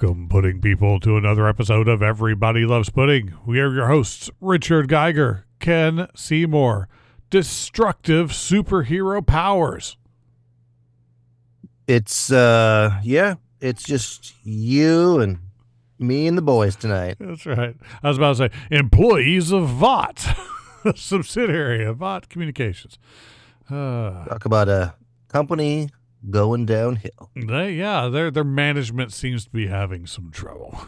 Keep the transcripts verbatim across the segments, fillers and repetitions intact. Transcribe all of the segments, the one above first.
Welcome, pudding people, to another episode of Everybody Loves Pudding. We are your hosts, Richard Geiger, Ken Seymour. Destructive superhero powers. It's, uh, yeah, it's just you and me and the boys tonight. That's right. I was about to say, employees of Vought, a subsidiary of Vought Communications. Uh, Talk about a company going downhill. they, yeah, their their management seems to be having some trouble.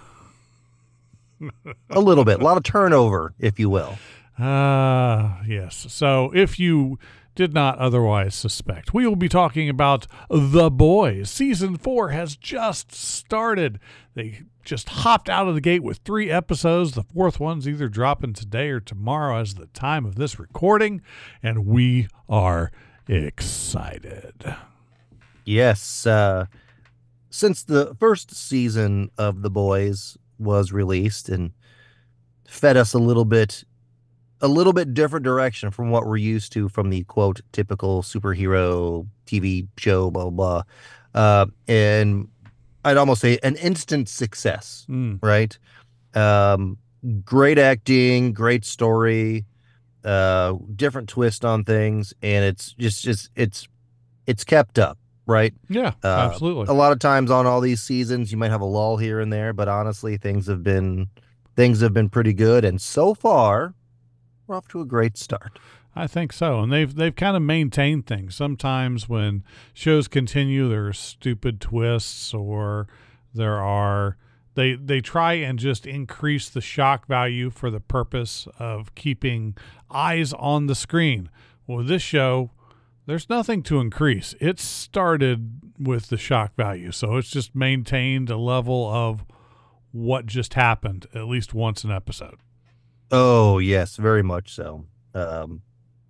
A little bit. A lot of turnover, if you will. Ah, uh, yes. So if you did not otherwise suspect, we will be talking about The Boys. Season four has just started. They just hopped out of the gate with three episodes. The fourth one's either dropping today or tomorrow as the time of this recording, and we are excited. Yes. Uh, since the first season of The Boys was released and fed us a little bit a little bit different direction from what we're used to from the quote typical superhero T V show, blah, blah, blah. Uh, and I'd almost say an instant success, Mm. right? Um, great acting, great story, uh, different twist on things. And it's just, just, it's, it's kept up, right? Yeah, Uh, absolutely. A lot of times on all these seasons, you might have a lull here and there, but honestly, things have been, things have been pretty good. And so far, we're off to a great start. I think so, and they've they've kind of maintained things. Sometimes when shows continue, there are stupid twists, or there are they they try and just increase the shock value for the purpose of keeping eyes on the screen. Well, this show, there's nothing to increase. It started with the shock value, so it's just maintained a level of what just happened at least once an episode. Oh yes, very much so. Um,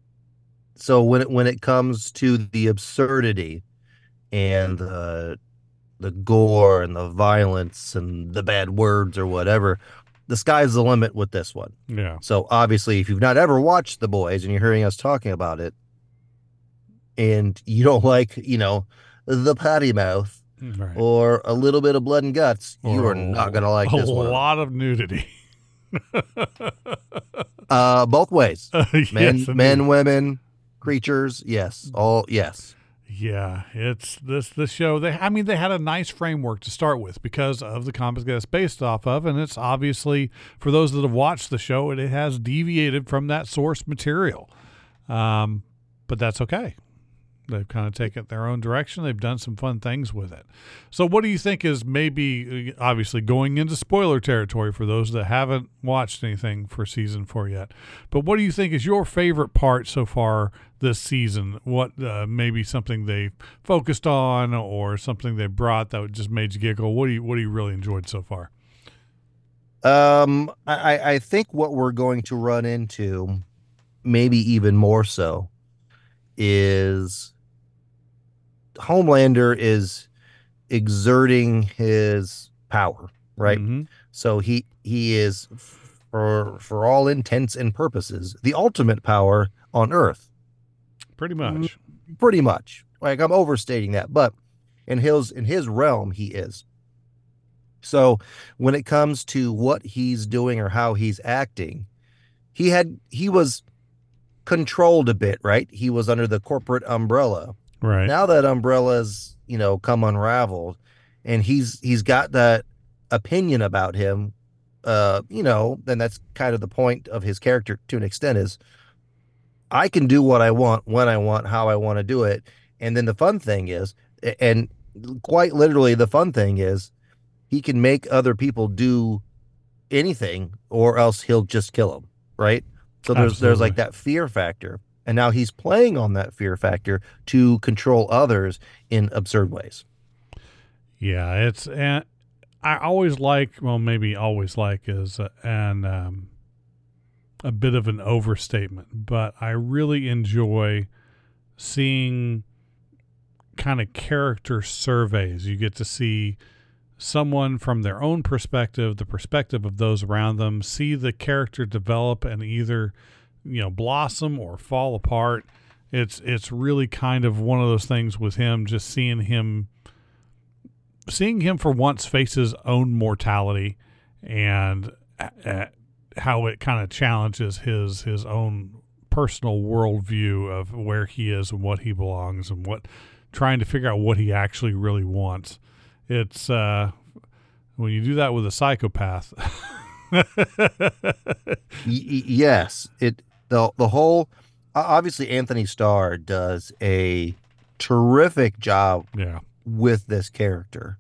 so when it when it comes to the absurdity and the the gore and the violence and the bad words or whatever, the sky's the limit with this one. Yeah. So obviously, if you've not ever watched The Boys and you're hearing us talking about it, and you don't like, you know, the potty mouth Right. or a little bit of blood and guts, you Or are not going to like a this one. A lot of nudity. Uh, both ways. Uh, Men, yes, men, indeed. women, creatures. Yes. All yes. Yeah, it's this this show. They, I mean, they had a nice framework to start with because of the comics that it's based off of, and it's obviously, for those that have watched the show, it, it has deviated from that source material. Um, but that's okay. They've kind of taken their own direction. They've done some fun things with it. So what do you think is maybe, obviously going into spoiler territory for those that haven't watched anything for season four yet, but what do you think is your favorite part so far this season? What uh, maybe something they focused on or something they brought that just made you giggle? What do you, what do you really enjoyed so far? Um, I, I think what we're going to run into, maybe even more so, is Homelander is exerting his power, right? Mm-hmm. So he he is, for for all intents and purposes, the ultimate power on Earth. Pretty much. Pretty much. Like, I'm overstating that, but in his in his realm, he is. So when it comes to what he's doing or how he's acting, he had he was controlled a bit, right? He was under the corporate umbrella. Right. Now that umbrella's, you know, come unraveled, and he's he's got that opinion about him, uh, you know, then that's kind of the point of his character to an extent, is I can do what I want, when I want, how I want to do it. And then the fun thing is, and quite literally the fun thing is, he can make other people do anything, or else he'll just kill them, right? So there's Absolutely. there's like that fear factor. And now he's playing on that fear factor to control others in absurd ways. Yeah, it's, and I always like, well, maybe always like is uh, an um, a bit of an overstatement, but I really enjoy seeing kind of character surveys. You get to see someone from their own perspective, the perspective of those around them, see the character develop and either, you know, blossom or fall apart. It's it's really kind of one of those things with him, just seeing him seeing him for once face his own mortality and uh, how it kind of challenges his his own personal worldview of where he is and what he belongs and what trying to figure out what he actually really wants. It's uh, when you do that with a psychopath. y- yes, it the the whole obviously Anthony Starr does a terrific job Yeah. with this character.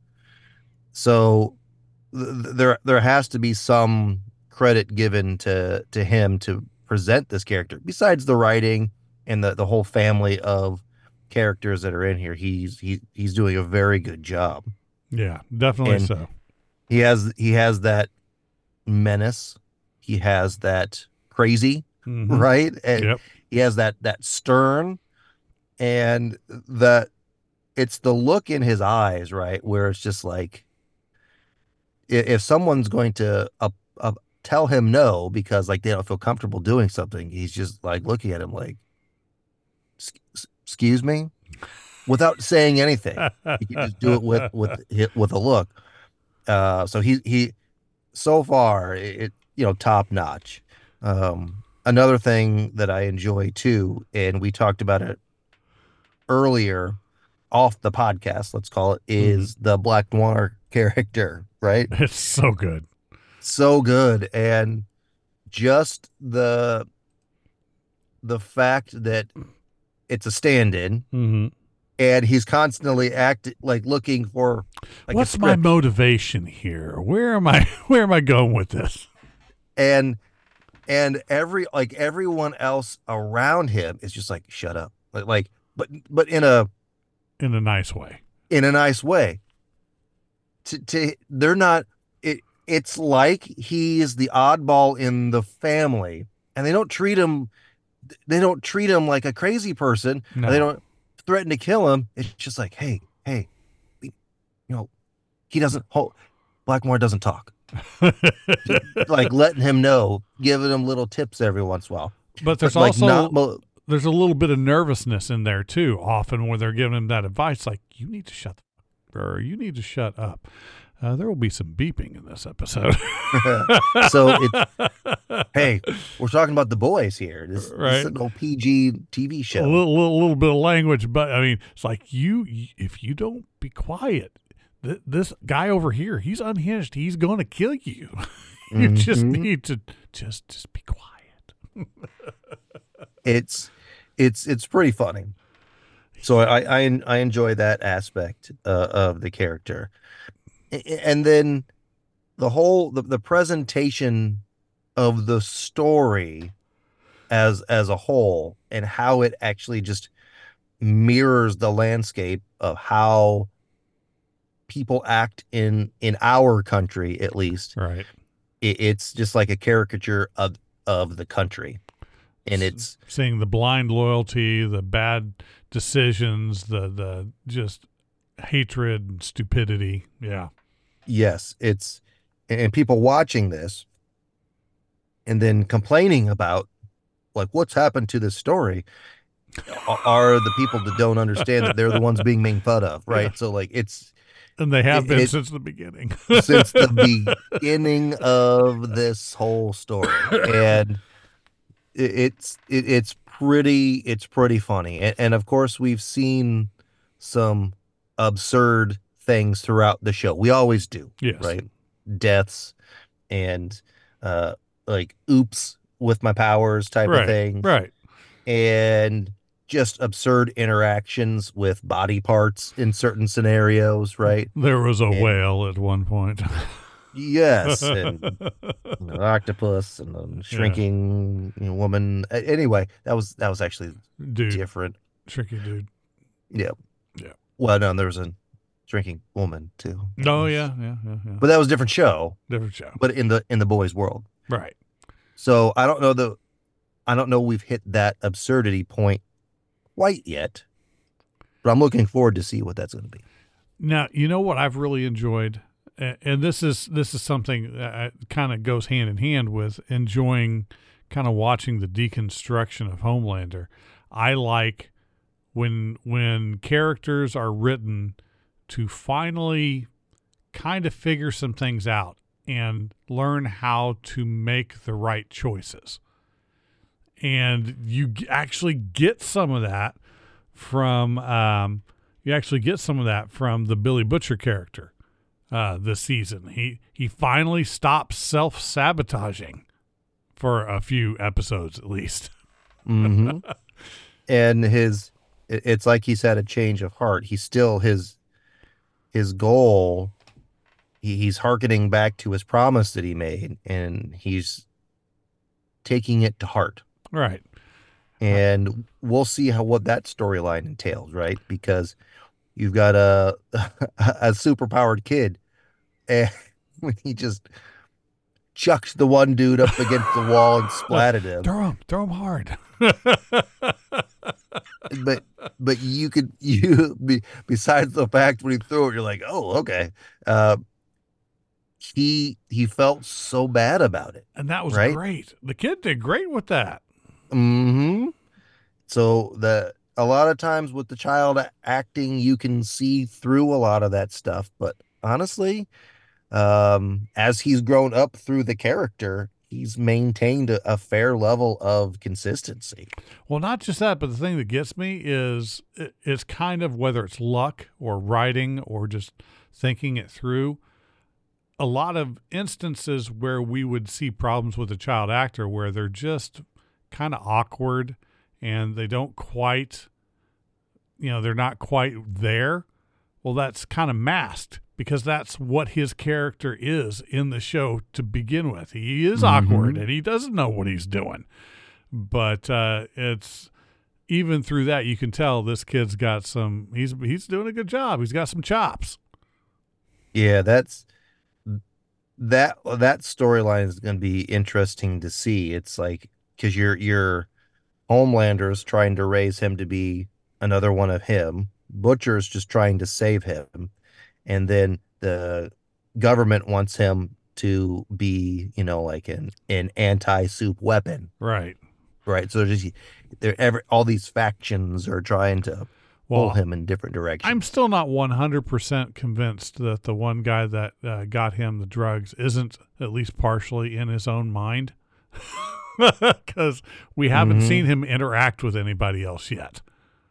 So th- there there has to be some credit given to to him to present this character. Besides the writing and the, the whole family of characters that are in here, he's he, he's doing a very good job. Yeah, definitely And so. He has he has that menace. He has that crazy, Mm-hmm. right? And Yep. he has that that stern, and that it's the look in his eyes, right, where it's just like i- if someone's going to uh, uh, tell him no because like they don't feel comfortable doing something, he's just like looking at him like, "Sc- excuse me," without saying anything. He can just do it with with with a look. Uh, so he he so far it you know top notch. Um, another thing that I enjoy too, and we talked about it earlier off the podcast, let's call it, is mm-hmm. the Black Noir character, right? It's so good. So good. And just the the fact that it's a stand-in, mm-hmm. and he's constantly acting like looking for like what's my motivation here? Where am I where am I going with this? And and every like everyone else around him is just like, shut up. Like, like but but in a in a nice way. In a nice way. To to they're not it it's like he is the oddball in the family, and they don't treat him they don't treat him like a crazy person. No. They don't threaten to kill him. It's just like, hey, hey, you know, he doesn't hold Blackmore doesn't talk. Like letting him know, giving him little tips every once in a while. But there's but like also not mo- there's a little bit of nervousness in there too. Often when they're giving him that advice, like you need to shut the or you need to shut up. Uh, there will be some beeping in this episode. So it, hey, we're talking about The Boys here. This, right. this is an old P G T V show. A little, little, little bit of language, but I mean, it's like you, if you don't be quiet, th- this guy over here, he's unhinged. He's going to kill you. You mm-hmm. just need to just, just be quiet. it's, it's, it's pretty funny. So I, I, I enjoy that aspect uh, of the character. And then the whole the, the presentation of the story as as a whole, and how it actually just mirrors the landscape of how people act in in our country, at least. Right. It, it's just like a caricature of of the country, and it's seeing the blind loyalty, the bad decisions, the the just hatred and stupidity. Yeah. Yes, it's and people watching this and then complaining about like what's happened to this story are the people that don't understand that they're the ones being made fun of, right? Yeah. So like it's and they have it, been it, since the beginning. Since the beginning of this whole story. And it, it's it, it's pretty it's pretty funny. And, and of course we've seen some absurd things throughout the show. We always do. Yes. Right? Deaths and uh like oops with my powers type right, of thing. Right. And just absurd interactions with body parts in certain scenarios, right? There was a and, whale at one point. Yes, and an octopus and a shrinking yeah. you know, woman. Anyway, that was that was actually dude. different. Shrinking dude. Yeah. Yeah. Well, no, there was a shrinking woman too. Oh yeah, yeah, yeah, yeah. But that was a different show. Different show. But in the in the boys' world. Right. So I don't know the I don't know we've hit that absurdity point quite yet. But I'm looking forward to see what that's going to be. Now, you know what I've really enjoyed, and this is this is something that kind of goes hand in hand with enjoying kind of watching the deconstruction of Homelander. I like when when characters are written to finally kind of figure some things out and learn how to make the right choices. And you actually get some of that from um, you actually get some of that from the Billy Butcher character uh, this season. He he finally stops self-sabotaging for a few episodes at least. Mm-hmm. And his it's like he's had a change of heart. He's still his his goal. He, he's hearkening back to his promise that he made, and he's taking it to heart. Right. And we'll see how what that storyline entails, right? Because you've got a a superpowered kid, and when he just chucks the one dude up against the wall and splatted him. Throw him, throw him hard. but but you could you be besides the fact when he threw it, you're like, oh, okay. Uh, he he felt so bad about it, and that was right? great. The kid did great with that. Mm-hmm. So the a lot of times with the child acting, you can see through a lot of that stuff. But honestly, um, as he's grown up through the character, he's maintained a, a fair level of consistency. Well, not just that, but the thing that gets me is it, it's kind of whether it's luck or writing or just thinking it through. A lot of instances where we would see problems with a child actor where they're just kind of awkward and they don't quite, you know, they're not quite there. Well, that's kind of masked because that's what his character is in the show to begin with. He is Mm-hmm. awkward and he doesn't know what he's doing. But uh, it's even through that, you can tell this kid's got some, he's, he's doing a good job. He's got some chops. Yeah, that's that that storyline is going to be interesting to see. It's like because your your Homelander's trying to raise him to be another one of him. Butcher's just trying to save him, and then the government wants him to be, you know, like an an anti-soup weapon. Right. Right. So there's there ever all these factions are trying to pull Well, him in different directions. I'm still not one hundred percent convinced that the one guy that uh, got him the drugs isn't at least partially in his own mind because we haven't Mhm. seen him interact with anybody else yet.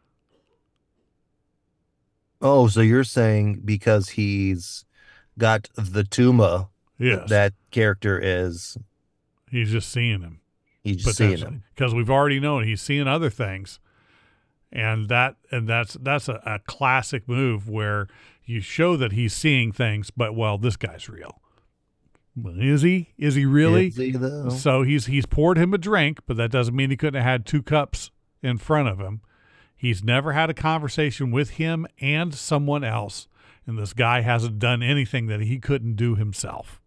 Oh, so you're saying because he's got the Tuma, Yes. that character is He's just seeing him. he's just seeing him. Because we've already known he's seeing other things. And that and that's that's a, a classic move where you show that he's seeing things, but well, this guy's real. Well, is he? Is he really? Is he, though? So he's he's poured him a drink, but that doesn't mean he couldn't have had two cups in front of him. He's never had a conversation with him and someone else, and this guy hasn't done anything that he couldn't do himself.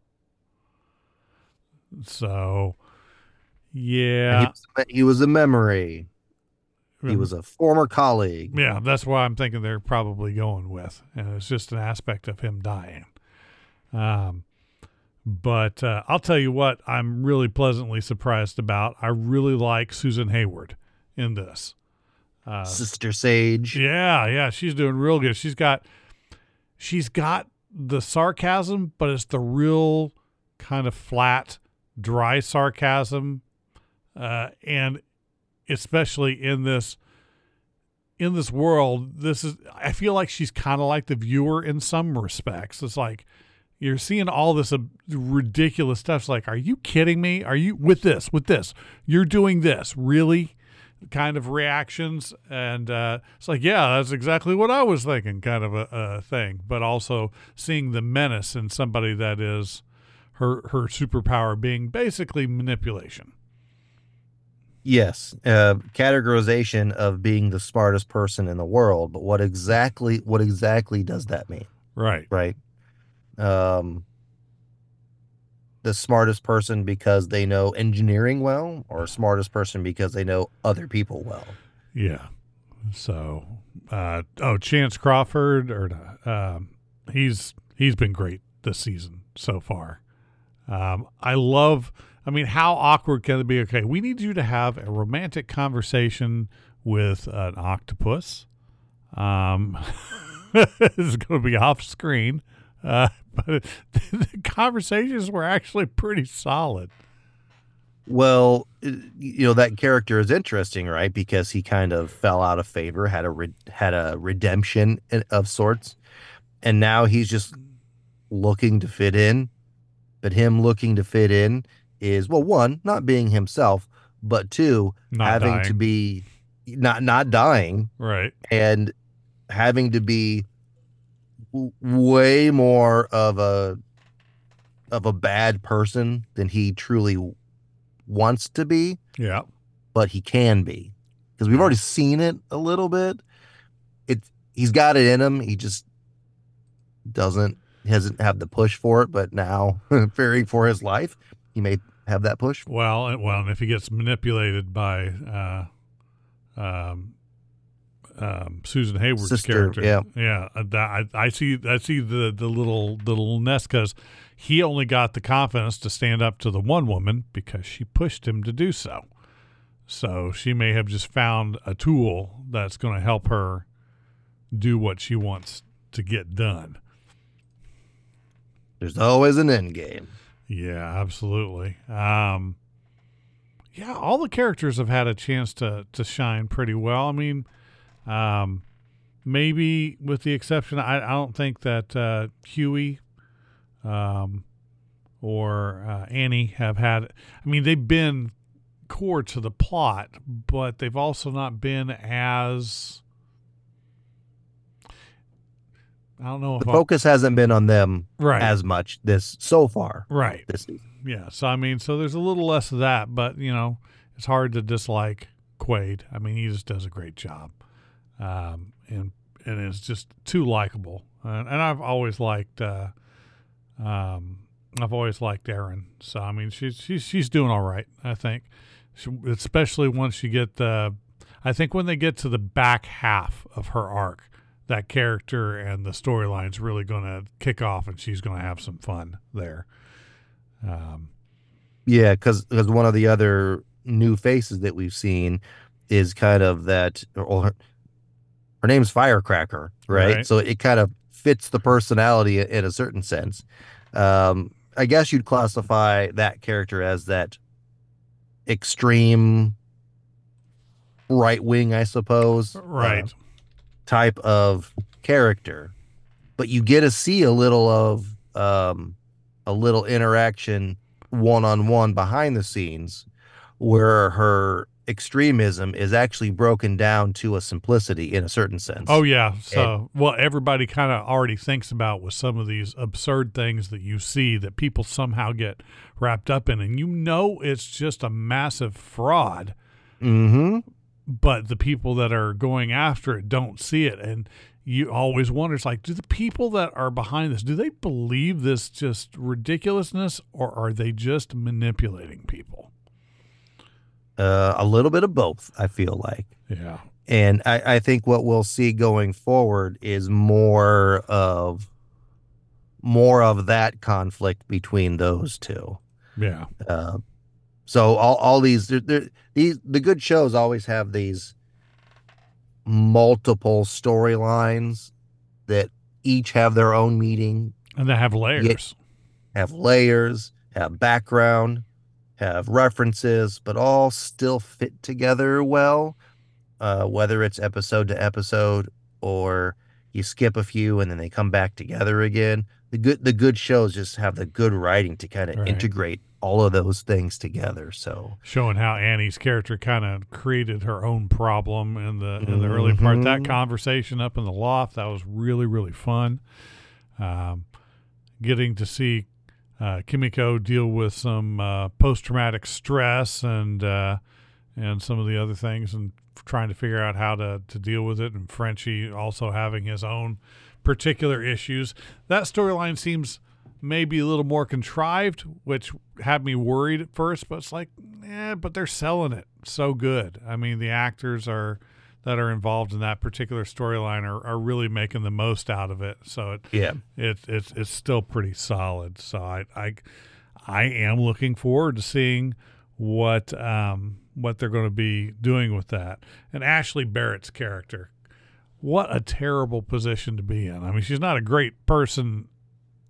So, yeah. He was, he was a memory. He was a former colleague. Yeah, that's why I'm thinking they're probably going with, and it's just an aspect of him dying. Um, but uh, I'll tell you what, I'm really pleasantly surprised about. I really like Susan Hayward in this. Uh, Sister Sage. yeah, yeah, she's doing real good. She's got, she's got the sarcasm, but it's the real kind of flat, dry sarcasm, uh, and especially in this in this world, this is I feel like she's kind of like the viewer in some respects. It's like you're seeing all this uh, ridiculous stuff. It's like, are you kidding me? Are you with this, with this? You're doing this, really? Kind of reactions. And uh, it's like, yeah, that's exactly what I was thinking, kind of a, a thing. But also seeing the menace in somebody that is her, her superpower being basically manipulation. Yes, uh, categorization of being the smartest person in the world, but what exactly what exactly does that mean? Right. Right. Um, the smartest person because they know engineering well, or smartest person because they know other people well. Yeah. So, uh, oh, Chance Crawford, or um, he's he's been great this season so far. Um, I love. I mean, how awkward can it be? Okay, we need you to have a romantic conversation with an octopus. Um, it's going to be off screen, Uh, but the conversations were actually pretty solid. Well, you know, that character is interesting, right? Because he kind of fell out of favor, had a re- had a redemption of sorts, and now he's just looking to fit in. But him looking to fit in is, well, one, not being himself, but two, Not having to dying. be not not dying Right. and having to be w- way more of a of a bad person than he truly wants to be, Yeah. but he can be. Because we've Yeah. already seen it a little bit. It he's got it in him. He just doesn't hasn't have the push for it, but now fearing for his life, he may have that push. Well, and, well, and if he gets manipulated by uh, um, um, Susan Hayward's Sister, character, yeah. yeah, uh, that, I, I see, I see the the little the little nest because he only got the confidence to stand up to the one woman because she pushed him to do so. So she may have just found a tool that's going to help her do what she wants to get done. There's always an end game. Yeah, absolutely. Um, yeah, all the characters have had a chance to to shine pretty well. I mean, um, maybe with the exception, I, I don't think that uh, Huey um, or uh, Annie have had. I mean, they've been core to the plot, but they've also not been as. I don't know if The I'll, focus hasn't been on them right, as much this so far. right. This season. Yeah, so I mean, so there's a little less of that, but you know, it's hard to dislike Quaid. I mean, he just does a great job, um, and and it's just too likable. And, and I've always liked, uh, um, I've always liked Erin. So I mean, she's she's she's doing all right. I think, she, especially once you get the, I think when they get to the back half of her arc, that character and the storyline's really going to kick off, and she's going to have some fun there. Um, Yeah, because because one of the other new faces that we've seen is kind of that. Or her, her name's Firecracker, right? Right. So it kind of fits the personality in a certain sense. Um, I guess you'd classify that character as that extreme right wing, I suppose, right. uh, type of character. But you get to see a little of um, a little interaction one on one behind the scenes, where her extremism is actually broken down to a simplicity in a certain sense. Oh yeah. So and, what everybody kind of already thinks about with some of these absurd things that you see that people somehow get wrapped up in, and you know it's just a massive fraud. Mm-hmm. But the people that are going after it don't see it, and you always wonder, it's like, do the people that are behind this, do they believe this just ridiculousness, or are they just manipulating people? Uh, a little bit of both, I feel like. Yeah. And I, I think what we'll see going forward is more of more of that conflict between those two. Yeah. Uh, so all all these they're, they're, these the good shows always have these multiple storylines that each have their own meaning, and they have layers, have layers, have background, have references, but all still fit together well. Uh, whether it's episode to episode or you skip a few and then they come back together again. The good the good shows just have the good writing to kind of right. integrate all of those things together. So showing how Annie's character kind of created her own problem in the in the mm-hmm. early part. That conversation up in the loft, that was really really fun. Um, getting to see uh, Kimiko deal with some uh, post traumatic stress and uh, and some of the other things, and trying to figure out how to to deal with it, and Frenchie also having his own particular issues. That storyline seems maybe a little more contrived, which had me worried at first, but it's like, eh, but they're selling it so good. I mean, the actors are that are involved in that particular storyline are, are really making the most out of it. So it, yeah, it, it's it's still pretty solid. So I I, I am looking forward to seeing what um what they're going to be doing with that. And Ashley Barrett's character, what a terrible position to be in. I mean, she's not a great person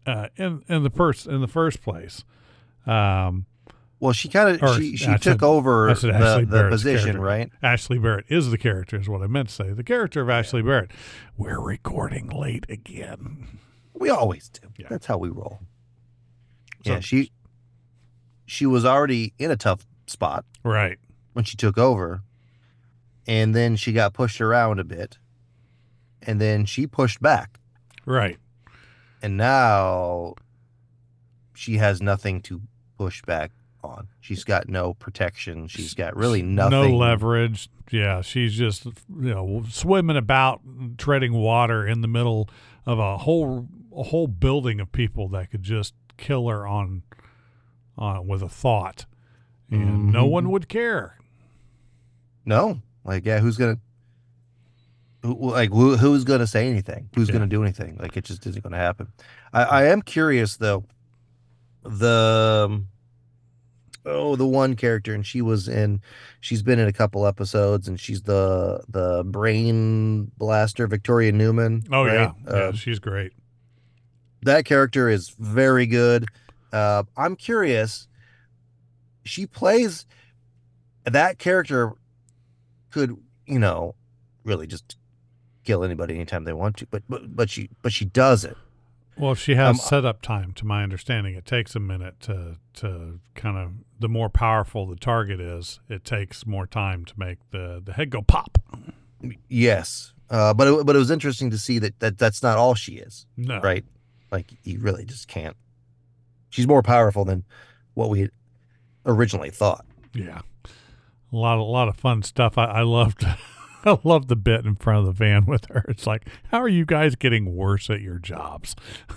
uh, in in the first in the first place. Um, Well, she kind of Or, she she I took said- over I said the, Ashley the Barrett's position, character. right? Ashley Barrett is the character, is what I meant to say. The character of Ashley Barrett. We're recording late again. We always do. Yeah. That's how we roll. So- yeah, she she was already in a tough spot Right. when she took over, and then she got pushed around a bit, and then she pushed back, Right. and now she has nothing to push back on. She's got no protection. She's got really nothing. No leverage. Yeah, she's just you know swimming about, treading water in the middle of a whole a whole building of people that could just kill her on on with a thought, and no Mhm. one would care. No, like yeah, who's gonna, who, like who, who's gonna say anything? Who's Yeah. gonna do anything? Like it just isn't gonna happen. I, I am curious though. The um, oh, the one character, and she was in, she's been in a couple episodes, and she's the the brain blaster, Victoria Newman. Oh right? yeah, yeah, Uh, she's great. that character is very good. Uh, I'm curious. She plays that character. Could you know, really just kill anybody anytime they want to, but but but she but she does it. Well, she has Um, setup time, to my understanding. It takes a minute to to kind of the more powerful the target is, it takes more time to make the the head go pop. Yes, uh, but it, but it was interesting to see that, that that's not all she is, No, right? Like you really just can't. She's more powerful than what we originally thought. Yeah, a lot a lot of fun stuff. I, I loved I loved the bit in front of the van with her. It's like, how are you guys getting worse at your jobs?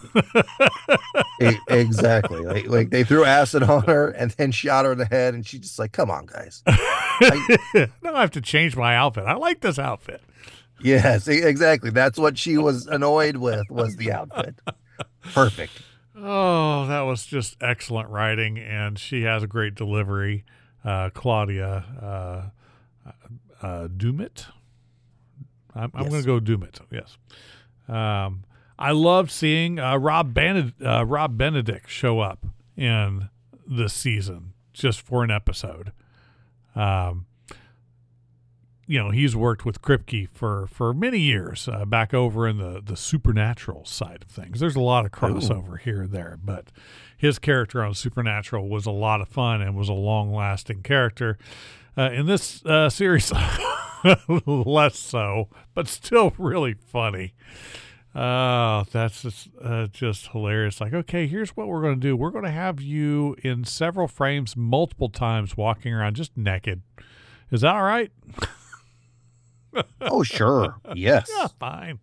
E- exactly. Like, like they threw acid on her and then shot her in the head, and she's just like, "Come on, guys." Now I have to change my outfit. I like this outfit. Yes, e- exactly. That's what she was annoyed with, was the outfit. Perfect. Oh, that was just excellent writing, and she has a great delivery. Uh, Claudia uh, uh, Dumit. I'm, I'm Yes. going to go Dumit. Yes. Um, I loved seeing uh, Rob Bened- uh, Rob Benedict show up in this season just for an episode. Um, you know, he's worked with Kripke for, for many years, uh, back over in the, the supernatural side of things. There's a lot of crossover here and there, but his character on Supernatural was a lot of fun and was a long-lasting character. Uh, in this uh, series, less so, but still really funny. Oh, that's just, uh, just hilarious. Like, okay, here's what we're going to do. We're going to have you in several frames multiple times walking around just naked. Is that all right? Oh, sure. Yes. Yeah, fine.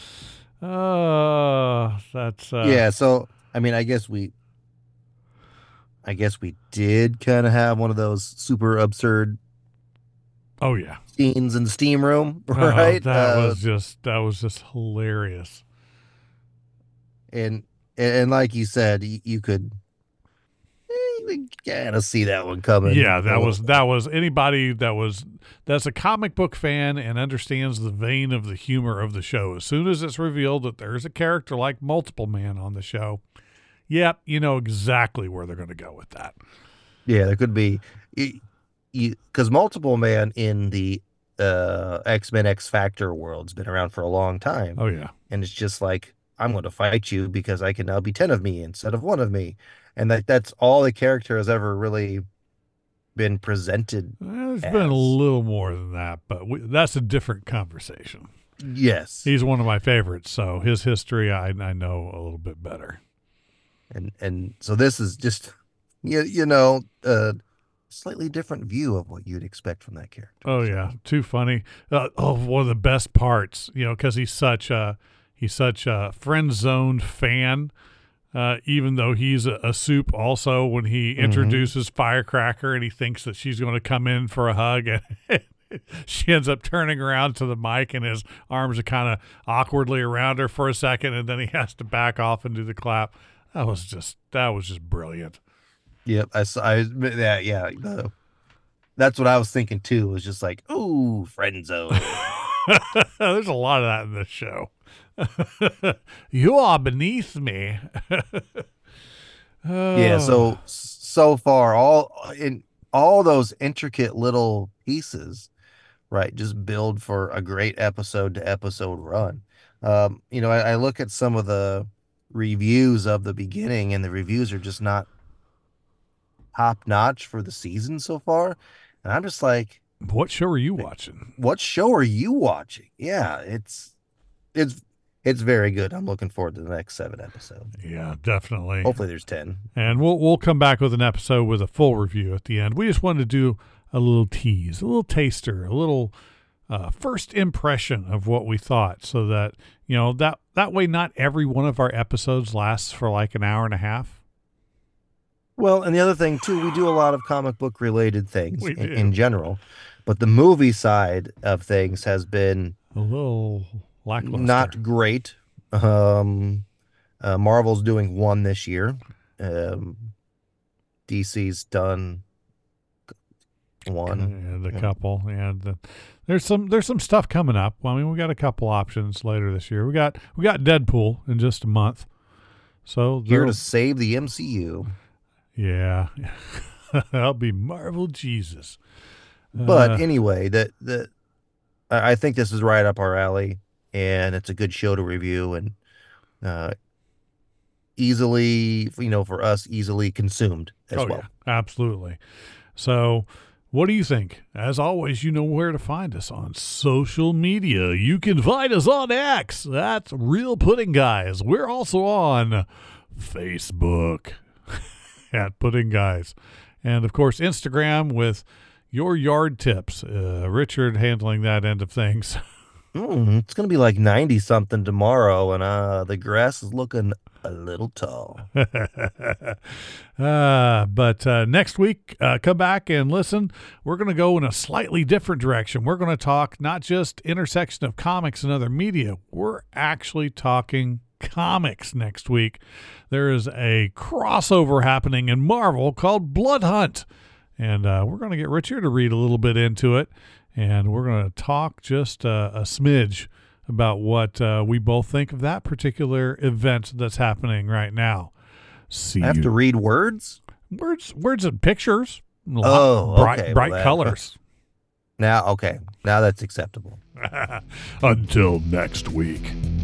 Oh, that's uh, Yeah. So, I mean, I guess we, I guess we did kind of have one of those super absurd Oh yeah, scenes in the steam room, Oh, right? that Uh, was just that was just hilarious. and and like you said, you, you could, eh, you kind of see that one coming. Yeah, a that little was bit. that was anybody that was that's a comic book fan and understands the vein of the humor of the show. As soon as it's revealed that there's a character like Multiple Man on the show, yep, you know exactly where they're going to go with that. Yeah, there could be, because Multiple Man in the uh, X-Men X Factor world's been around for a long time, Oh yeah, and it's just like, I'm going to fight you because I can now be ten of me instead of one of me, and that that's all the character has ever really been presented. Well, there's been a Yes. little more than that, but we, that's a different conversation. Yes, He's one of my favorites, so his history I I know a little bit better. and and so this is just, you you know, a slightly different view of what you'd expect from that character. Oh yeah, too funny. Uh, oh, one of the best parts, you know, because he's such a he's such a friend zoned fan. Uh, even though he's a, a soup, also when he introduces Firecracker and he thinks that she's going to come in for a hug, and she ends up turning around to the mic and his arms are kind of awkwardly around her for a second, and then he has to back off and do the clap. That was just that was just brilliant. Yep, I saw. I yeah, yeah. The, that's what I was thinking too. It was just like, ooh, friend zone. There's a lot of that in this show. You are beneath me. Oh. Yeah, so so far all in all those intricate little pieces, right, just build for a great episode to episode run. Um, you know, I, I look at some of the reviews of the beginning, and the reviews are just not top notch for the season so far. And I'm just like, what show are you watching? What show are you watching? Yeah, it's it's it's very good. I'm looking forward to the next seven episodes. Yeah, definitely. Hopefully there's ten. And we'll we'll come back with an episode with a full review at the end. We just wanted to do a little tease, a little taster, a little uh, first impression of what we thought, so that, you know, that that way not every one of our episodes lasts for like an hour and a half. Well, and the other thing too, we do a lot of comic book related things We in, do. in general, but the movie side of things has been A little lackluster. not great. Um, uh, Marvel's doing one this year. Um, D C's done one. And a Yeah. couple, and uh, there's some there's some stuff coming up. Well, I mean, we got a couple options later this year. We got we got Deadpool in just a month, so Here there- to save the M C U. yeah, that'll be Marvel Jesus. But Uh, anyway, that the I I think this is right up our alley, and it's a good show to review, and uh, easily, you know, for us, easily consumed as oh well. yeah, absolutely. So, what do you think? As always, you know where to find us on social media. You can find us on X. That's Real Pudding Guys. We're also on Facebook at Pudding Guys. And, of course, Instagram with your yard tips. Uh, Richard handling that end of things. Mm, it's gonna be like ninety something tomorrow, and uh, the grass is looking a little tall. uh, but uh, next week, uh, come back and listen. We're going to go in a slightly different direction. We're going to talk not just intersection of comics and other media. We're actually talking comics next week. There is a crossover happening in Marvel called Blood Hunt. And uh, we're going to get Richard to read a little bit into it. And we're going to talk just uh, a smidge about what uh, we both think of that particular event that's happening right now. See I have you. to read words Words, words and pictures. A lot- Oh, bright, okay. bright Well, that- colors. now. Okay, now that's acceptable. Until next week.